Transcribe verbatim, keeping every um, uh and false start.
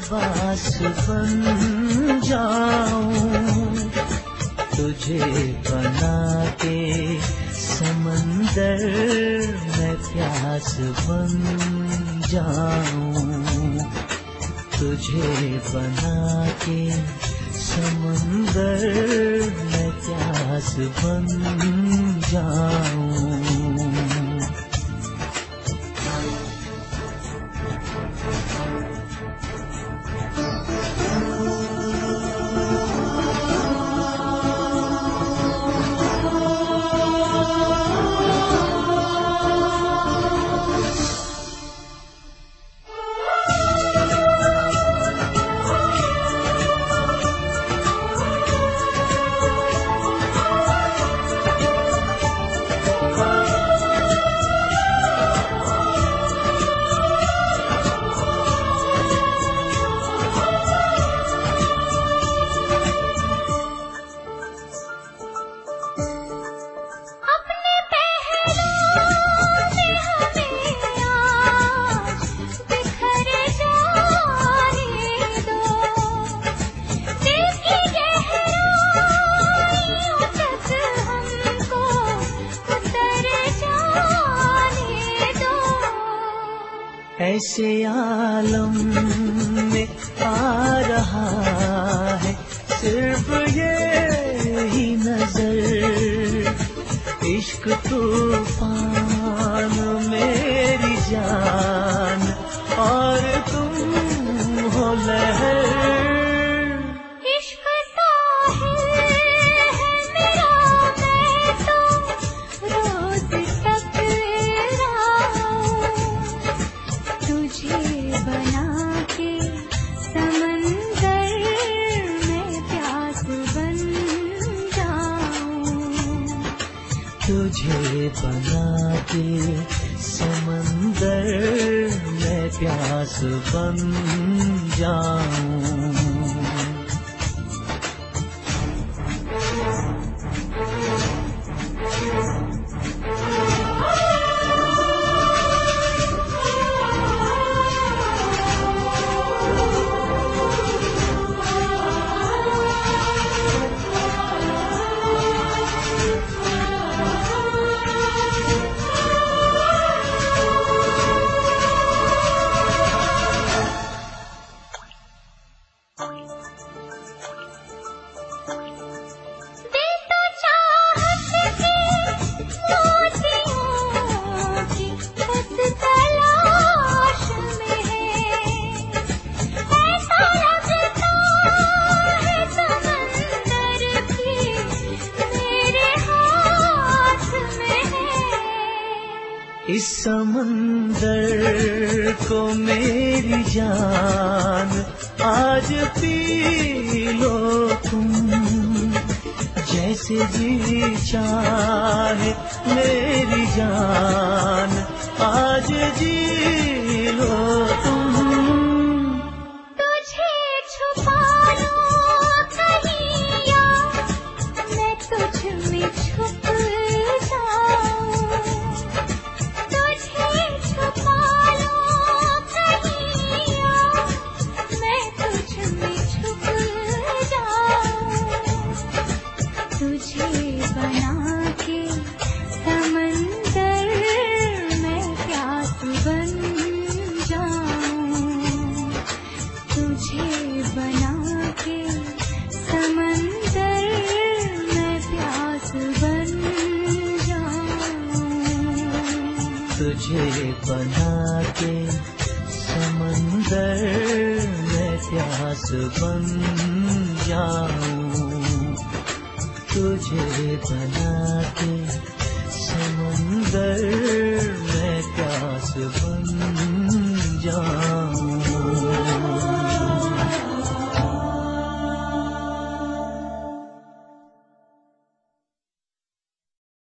लिबास बन जाऊं, तुझे बना के समंदर में प्यास बन जाऊं, तुझे बना के समंदर में प्यास बन जाऊं। ऐसे आलम में आ रहा है सिर्फ ये ही नजर, इश्क तूफान मेरी जान और तुम हो लहर। तुझे बना के समंदर में प्यास बन जाऊं। इस समंदर को मेरी जान आज पी लो तुम, जैसे जी चाहे मेरी जान आज जी लो तुम। तुझे छुपा लूं कहीं या मैं तुझ में छुप तुझे बना के समंदर में प्यास बन जाऊं, तुझे बना के समंदर में प्यास बन जाऊं।